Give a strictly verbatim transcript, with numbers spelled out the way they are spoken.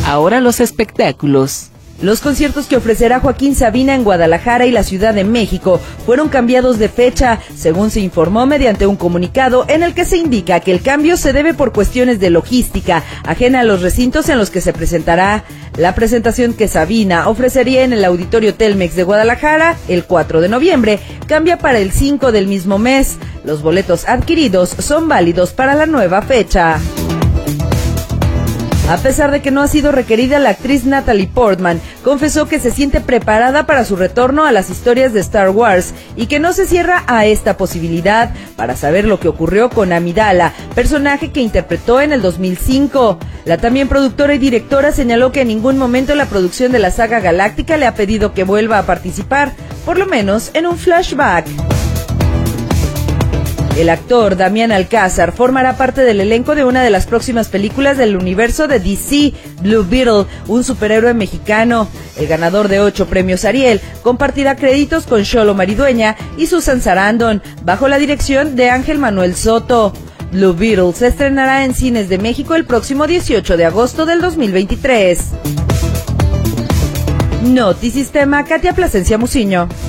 Ahora los espectáculos. Los conciertos que ofrecerá Joaquín Sabina en Guadalajara y la Ciudad de México fueron cambiados de fecha, según se informó mediante un comunicado en el que se indica que el cambio se debe por cuestiones de logística, ajena a los recintos en los que se presentará. La presentación que Sabina ofrecería en el Auditorio Telmex de Guadalajara el cuatro de noviembre cambia para el cinco del mismo mes. Los boletos adquiridos son válidos para la nueva fecha. A pesar de que no ha sido requerida, la actriz Natalie Portman confesó que se siente preparada para su retorno a las historias de Star Wars y que no se cierra a esta posibilidad para saber lo que ocurrió con Amidala, personaje que interpretó en el dos mil cinco. La también productora y directora señaló que en ningún momento la producción de la saga galáctica le ha pedido que vuelva a participar, por lo menos en un flashback. El actor Damián Alcázar formará parte del elenco de una de las próximas películas del universo de D C, Blue Beetle, un superhéroe mexicano. El ganador de ocho premios Ariel compartirá créditos con Xolo Maridueña y Susan Sarandon, bajo la dirección de Ángel Manuel Soto. Blue Beetle se estrenará en cines de México el próximo dieciocho de agosto del dos mil veintitrés. Notisistema, Katia Plasencia Muciño.